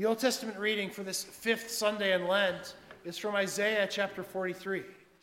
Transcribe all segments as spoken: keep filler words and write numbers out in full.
The Old Testament reading for this fifth Sunday in Lent is from Isaiah chapter forty-three.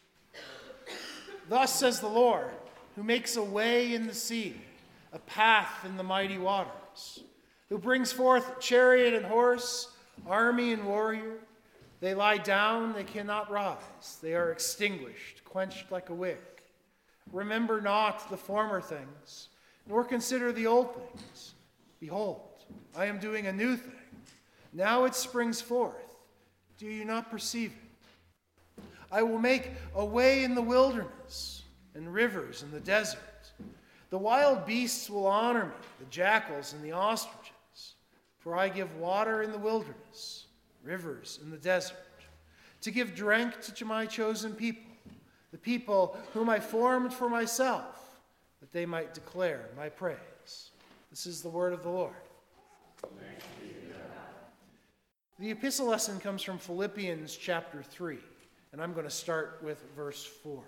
Thus says the Lord, who makes a way in the sea, a path in the mighty waters, who brings forth chariot and horse, army and warrior. They lie down, they cannot rise. They are extinguished, quenched like a wick. Remember not the former things, nor consider the old things. Behold, I am doing a new thing. Now it springs forth. Do you not perceive it? I will make a way in the wilderness and rivers in the desert. The wild beasts will honor me, the jackals and the ostriches. For I give water in the wilderness, rivers in the desert, to give drink to my chosen people, the people whom I formed for myself, that they might declare my praise. This is the word of the Lord. Thanks be to God. The epistle lesson comes from Philippians chapter three, and I'm going to start with verse four.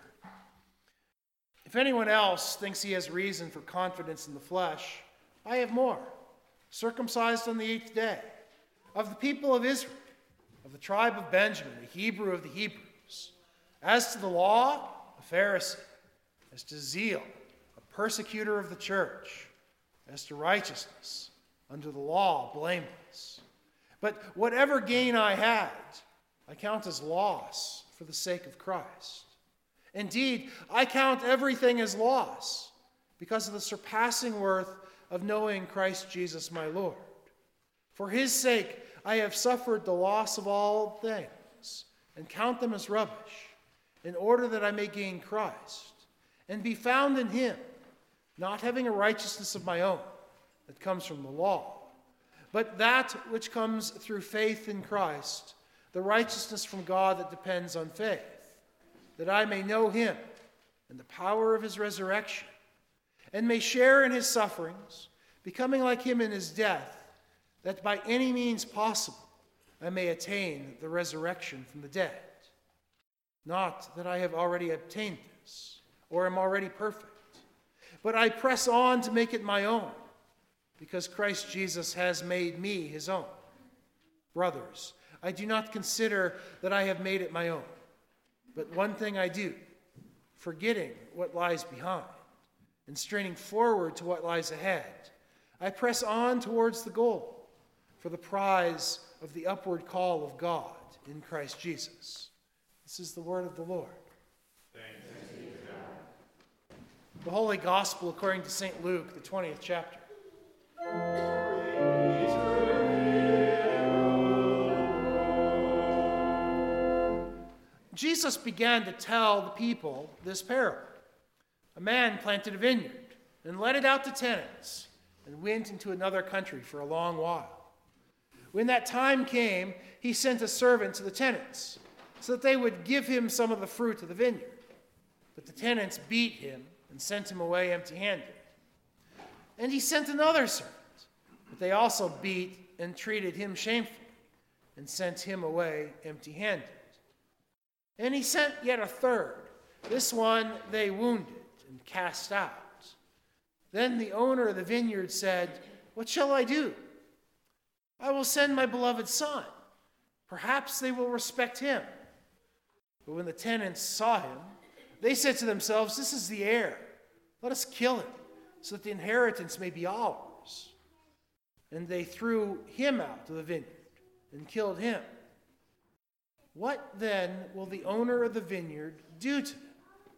If anyone else thinks he has reason for confidence in the flesh, I have more. Circumcised on the eighth day, of the people of Israel, of the tribe of Benjamin, a Hebrew of the Hebrews. As to the law, a Pharisee. As to zeal, a persecutor of the church. As to righteousness, under the law, blameless. But whatever gain I had, I count as loss for the sake of Christ. Indeed, I count everything as loss because of the surpassing worth of knowing Christ Jesus my Lord. For his sake, I have suffered the loss of all things and count them as rubbish, in order that I may gain Christ and be found in him, not having a righteousness of my own that comes from the law, but that which comes through faith in Christ, the righteousness from God that depends on faith, that I may know him and the power of his resurrection, and may share in his sufferings, becoming like him in his death, that by any means possible I may attain the resurrection from the dead. Not that I have already obtained this, or am already perfect, but I press on to make it my own, because Christ Jesus has made me his own. Brothers, I do not consider that I have made it my own, but one thing I do, forgetting what lies behind and straining forward to what lies ahead, I press on towards the goal for the prize of the upward call of God in Christ Jesus. This is the word of the Lord. Thanks be to God. The Holy Gospel according to Saint Luke, the twentieth chapter. Jesus began to tell the people this parable. A man planted a vineyard and let it out to tenants and went into another country for a long while. When that time came, he sent a servant to the tenants so that they would give him some of the fruit of the vineyard. But the tenants beat him and sent him away empty-handed. And he sent another servant, but they also beat and treated him shamefully and sent him away empty-handed. And he sent yet a third. This one they wounded and cast out. Then the owner of the vineyard said, "What shall I do? I will send my beloved son. Perhaps they will respect him." But when the tenants saw him, they said to themselves, "This is the heir. Let us kill him, so that the inheritance may be ours." And they threw him out of the vineyard and killed him. What then will the owner of the vineyard do to them?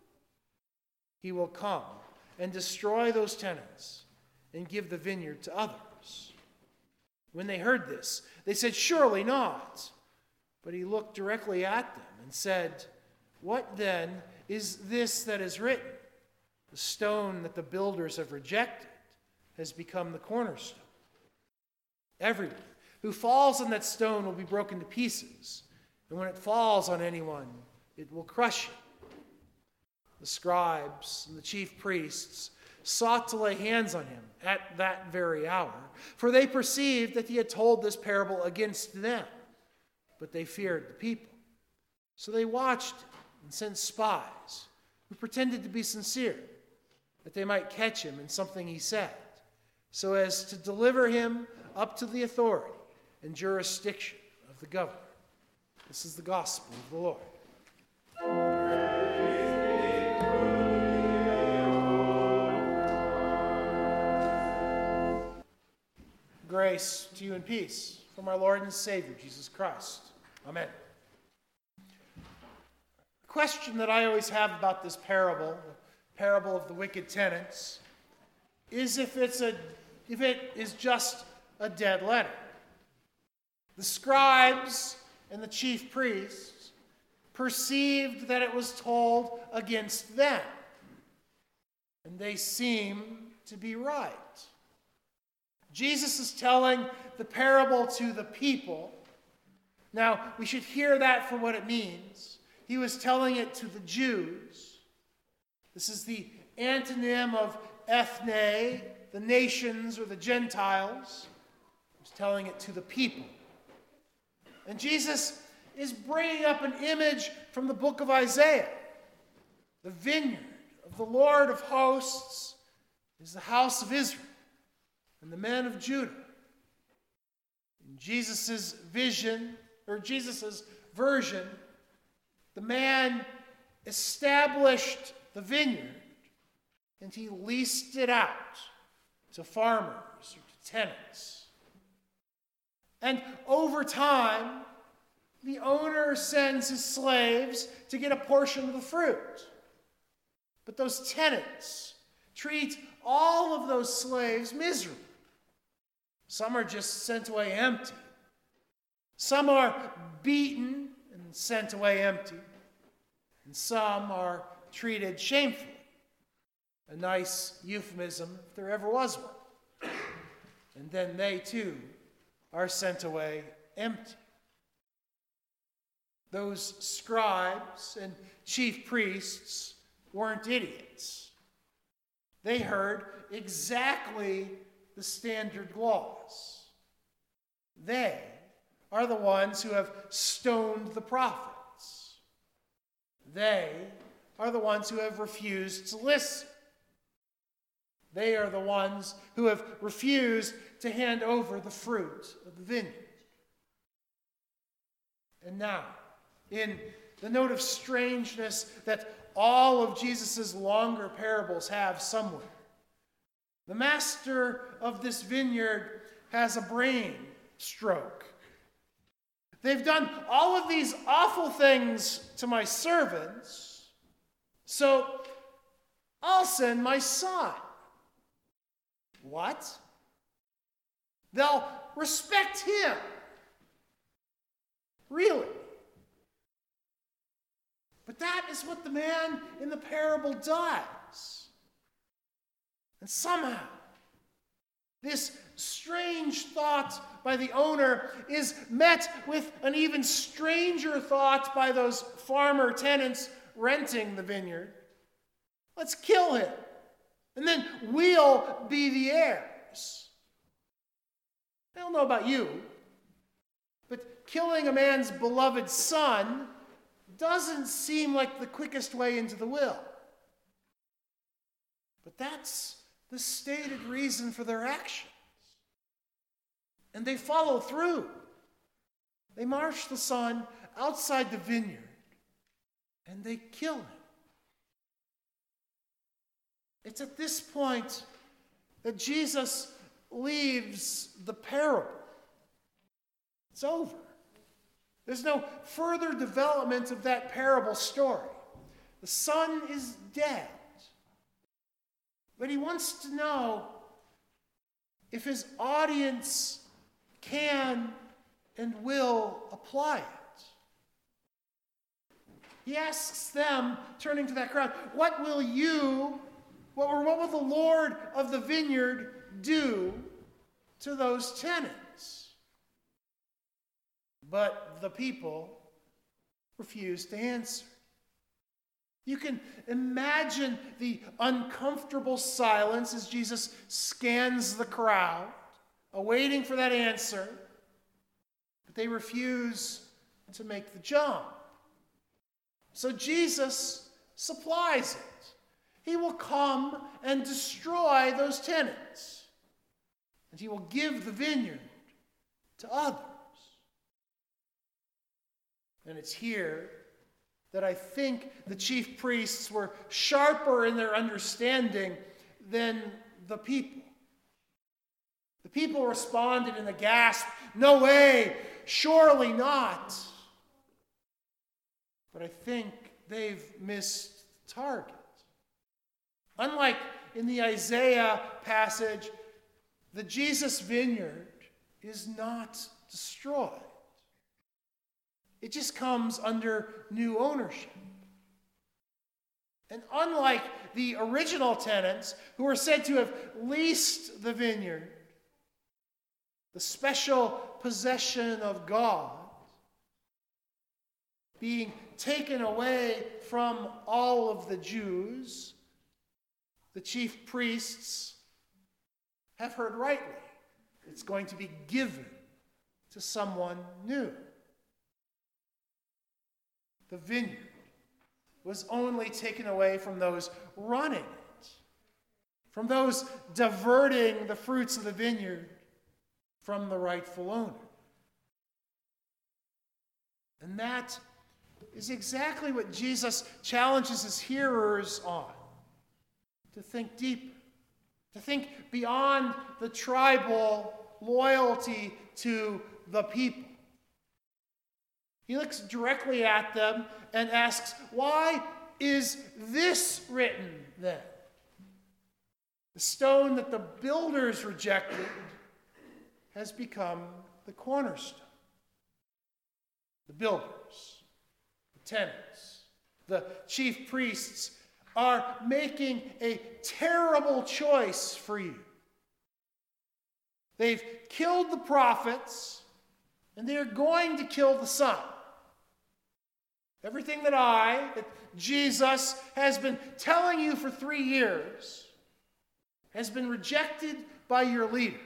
He will come and destroy those tenants and give the vineyard to others. When they heard this, they said, "Surely not." But he looked directly at them and said, "What then is this that is written? The stone that the builders have rejected has become the cornerstone. Everyone who falls on that stone will be broken to pieces, and when it falls on anyone, it will crush him." The scribes and the chief priests sought to lay hands on him at that very hour, for they perceived that he had told this parable against them, but they feared the people. So they watched him and sent spies who pretended to be sincere, that they might catch him in something he said, so as to deliver him up to the authority and jurisdiction of the governor. This is the gospel of the Lord. Grace to you and peace from our Lord and Savior, Jesus Christ. Amen. The question that I always have about this parable, the parable of the wicked tenants, is if it's a, if it is just a dead letter. The scribes and the chief priests perceived that it was told against them, and they seem to be right. Jesus is telling the parable to the people. Now, we should hear that for what it means. He was telling it to the Jews. This is the antonym of ethne, the nations or the Gentiles. He was telling it to the people. And Jesus is bringing up an image from the book of Isaiah. The vineyard of the Lord of hosts is the house of Israel and the men of Judah. In Jesus' vision, or Jesus' version, the man established the vineyard and he leased it out to farmers or to tenants. And over time, the owner sends his slaves to get a portion of the fruit. But those tenants treat all of those slaves miserably. Some are just sent away empty. Some are beaten and sent away empty. And some are treated shamefully. A nice euphemism, if there ever was one. And then they too are sent away empty. Those scribes and chief priests weren't idiots. They heard exactly the standard laws. They are the ones who have stoned the prophets. They are the ones who have refused to listen. They are the ones who have refused to hand over the fruit of the vineyard. And now, in the note of strangeness that all of Jesus' longer parables have somewhere, the master of this vineyard has a brain stroke. They've done all of these awful things to my servants, so I'll send my son. What? They'll respect him. Really? But that is what the man in the parable does. And somehow, this strange thought by the owner is met with an even stranger thought by those farmer tenants renting the vineyard. Let's kill him, and then we'll be the heirs. I don't know about you, but killing a man's beloved son doesn't seem like the quickest way into the will. But that's the stated reason for their actions. And they follow through. They march the son outside the vineyard, and they kill him. It's at this point that Jesus leaves the parable. It's over. There's no further development of that parable story. The son is dead. But he wants to know if his audience can and will apply it. He asks them, turning to that crowd, what will you, what, or what will the Lord of the vineyard do to those tenants? But the people refuse to answer. You can imagine the uncomfortable silence as Jesus scans the crowd, awaiting for that answer, but they refuse to make the jump. So Jesus supplies it. He will come and destroy those tenants, and he will give the vineyard to others. And it's here that I think the chief priests were sharper in their understanding than the people. The people responded in a gasp, "No way, surely not." But I think they've missed target. Unlike in the Isaiah passage, the Jesus vineyard is not destroyed. It just comes under new ownership. And unlike the original tenants who were said to have leased the vineyard, the special possession of God being taken away from all of the Jews, the chief priests have heard rightly. It's going to be given to someone new. The vineyard was only taken away from those running it, from those diverting the fruits of the vineyard from the rightful owner. And that is exactly what Jesus challenges his hearers on. To think deeper, to think beyond the tribal loyalty to the people. He looks directly at them and asks, "Why is this written then? The stone that the builders rejected has become the cornerstone." The builders, the tenants, the chief priests are making a terrible choice for you. They've killed the prophets, and they're going to kill the Son. Everything that I, that Jesus has been telling you for three years, has been rejected by your leaders.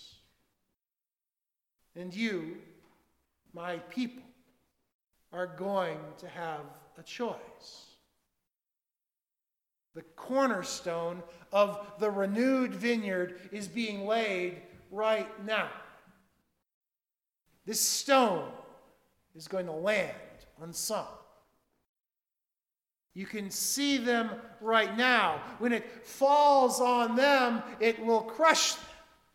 And you, my people, are going to have a choice. The cornerstone of the renewed vineyard is being laid right now. This stone is going to land on some. You can see them right now. When it falls on them, it will crush them.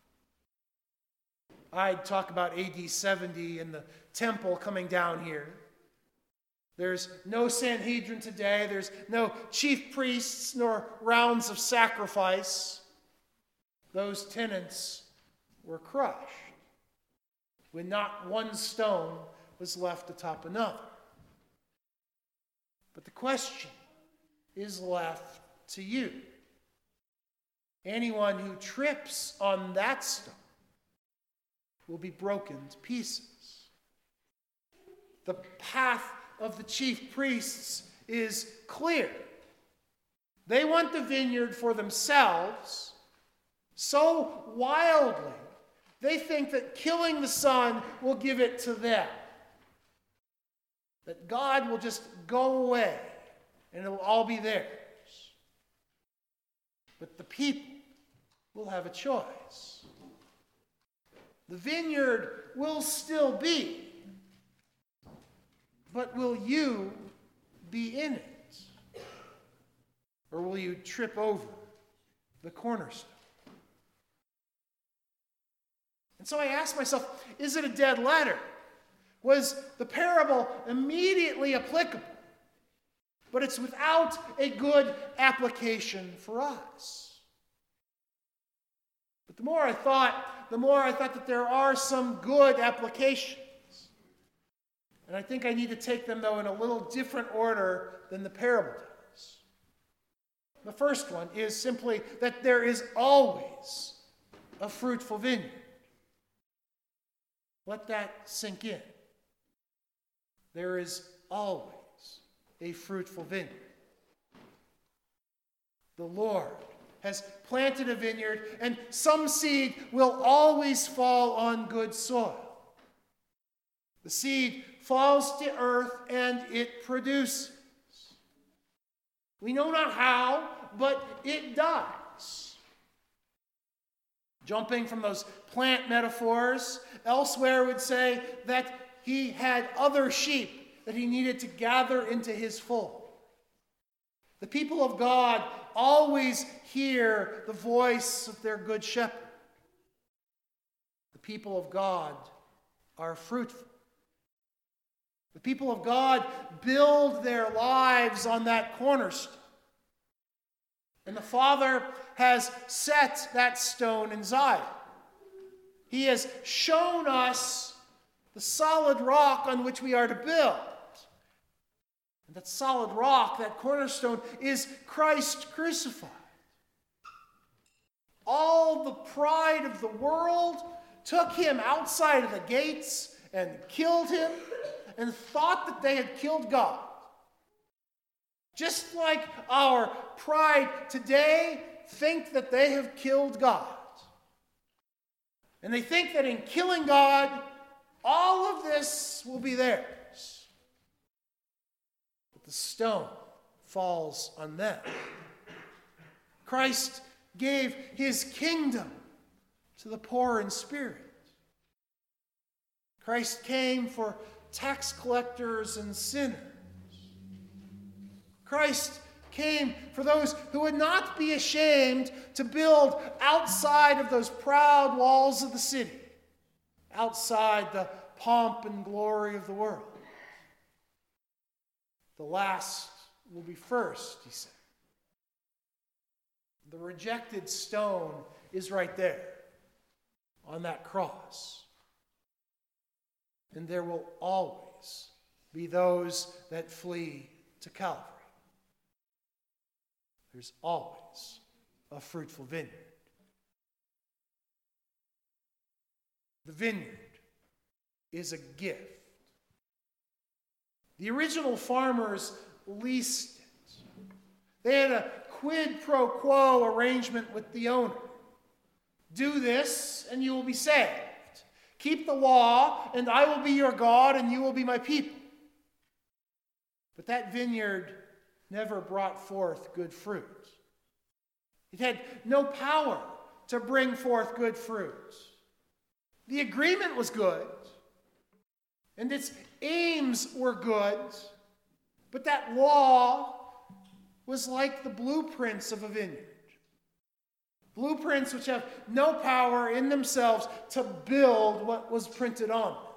I'd talk about A D seventy and the temple coming down here. There's no Sanhedrin today. There's no chief priests nor rounds of sacrifice. Those tenants were crushed when not one stone was left atop another. But the question is left to you. Anyone who trips on that stone will be broken to pieces. The path of the chief priests is clear. They want the vineyard for themselves so wildly, they think that killing the Son will give it to them. That God will just go away and it will all be theirs. But the people will have a choice. The vineyard will still be, but will you be in it? Or will you trip over the cornerstone? And so I asked myself, is it a dead letter? Was the parable immediately applicable? But it's without a good application for us. But the more I thought, the more I thought that there are some good applications. And I think I need to take them, though, in a little different order than the parable does. The first one is simply that there is always a fruitful vineyard. Let that sink in. There is always a fruitful vineyard. The Lord has planted a vineyard, and some seed will always fall on good soil. The seed falls to earth, and it produces. We know not how, but it does. Jumping from those plant metaphors, elsewhere would say that he had other sheep that he needed to gather into his fold. The people of God always hear the voice of their good shepherd. The people of God are fruitful. The people of God build their lives on that cornerstone. And the Father has set that stone in Zion. He has shown us the solid rock on which we are to build. And that solid rock, that cornerstone, is Christ crucified. All the pride of the world took him outside of the gates and killed him and thought that they had killed God. Just like our pride today think that they have killed God. And they think that in killing God, all of this will be theirs. But the stone falls on them. Christ gave his kingdom to the poor in spirit. Christ came for tax collectors and sinners. Christ came for those who would not be ashamed to build outside of those proud walls of the city, outside the pomp and glory of the world. The last will be first, he said. The rejected stone is right there on that cross. And there will always be those that flee to Calvary. There's always a fruitful vineyard. The vineyard is a gift. The original farmers leased it. They had a quid pro quo arrangement with the owner. Do this and you will be saved. Keep the law and I will be your God and you will be my people. But that vineyard never brought forth good fruit. It had no power to bring forth good fruit. The agreement was good, and its aims were good, but that law was like the blueprints of a vineyard. Blueprints which have no power in themselves to build what was printed on them.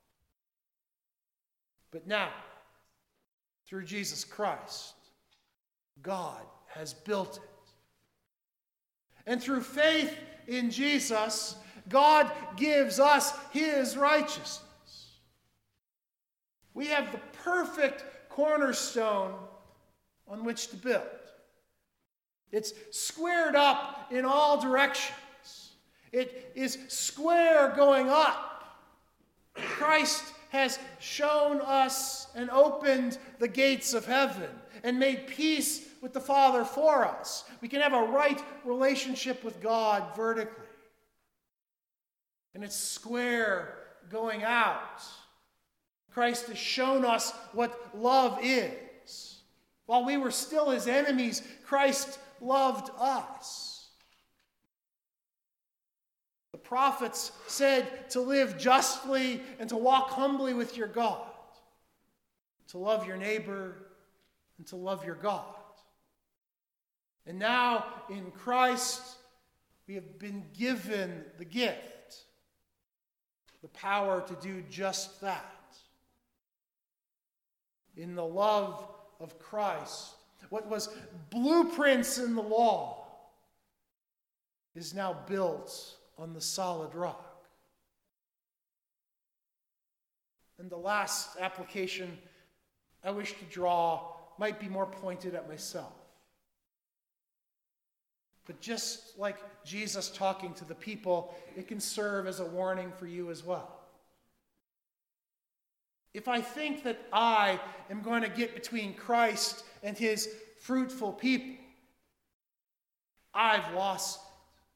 But now, through Jesus Christ, God has built it. And through faith in Jesus, God gives us his righteousness. We have the perfect cornerstone on which to build. It's squared up in all directions. It is square going up. Christ has shown us and opened the gates of heaven and made peace with the Father for us. We can have a right relationship with God vertically. And it's square going out. Christ has shown us what love is. While we were still his enemies, Christ loved us. The prophets said to live justly and to walk humbly with your God, to love your neighbor and to love your God. And now in Christ, we have been given the gift, the power to do just that. In the love of Christ, what was blueprints in the law is now built on the solid rock. And the last application I wish to draw might be more pointed at myself. But just like Jesus talking to the people, it can serve as a warning for you as well. If I think that I am going to get between Christ and his fruitful people, I've lost it.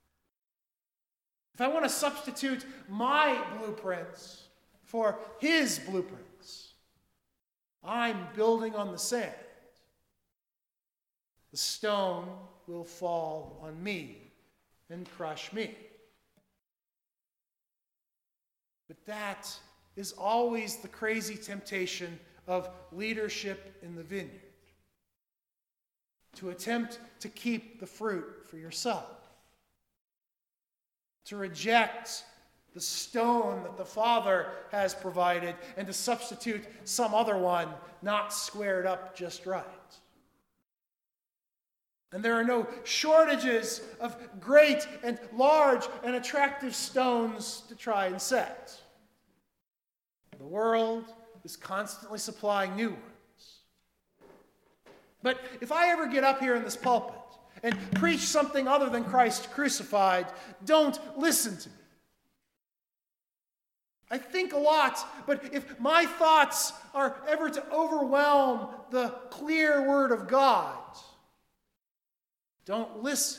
If I want to substitute my blueprints for his blueprints, I'm building on the sand. The stone will fall on me and crush me. But that is always the crazy temptation of leadership in the vineyard, to attempt to keep the fruit for yourself, to reject the stone that the Father has provided and to substitute some other one not squared up just right. And there are no shortages of great and large and attractive stones to try and set. The world is constantly supplying new ones. But if I ever get up here in this pulpit and preach something other than Christ crucified, don't listen to me. I think a lot, but if my thoughts are ever to overwhelm the clear word of God, don't listen.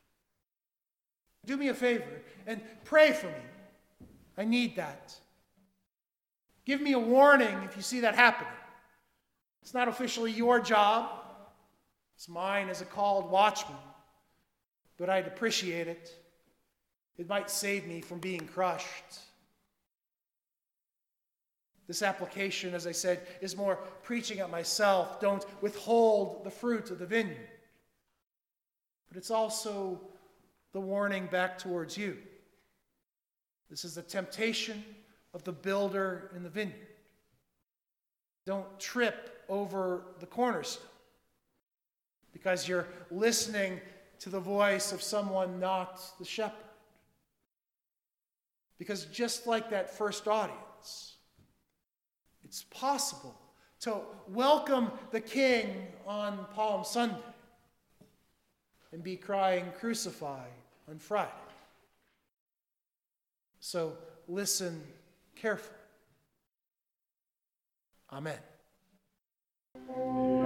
Do me a favor and pray for me. I need that. Give me a warning if you see that happening. It's not officially your job. It's mine as a called watchman. But I'd appreciate it. It might save me from being crushed. This application, as I said, is more preaching at myself. Don't withhold the fruit of the vineyard. But it's also the warning back towards you. This is the temptation of the builder in the vineyard. Don't trip over the cornerstone because you're listening to the voice of someone not the shepherd. Because just like that first audience, it's possible to welcome the King on Palm Sunday and be crying, "Crucify," on Friday. So listen carefully. Amen.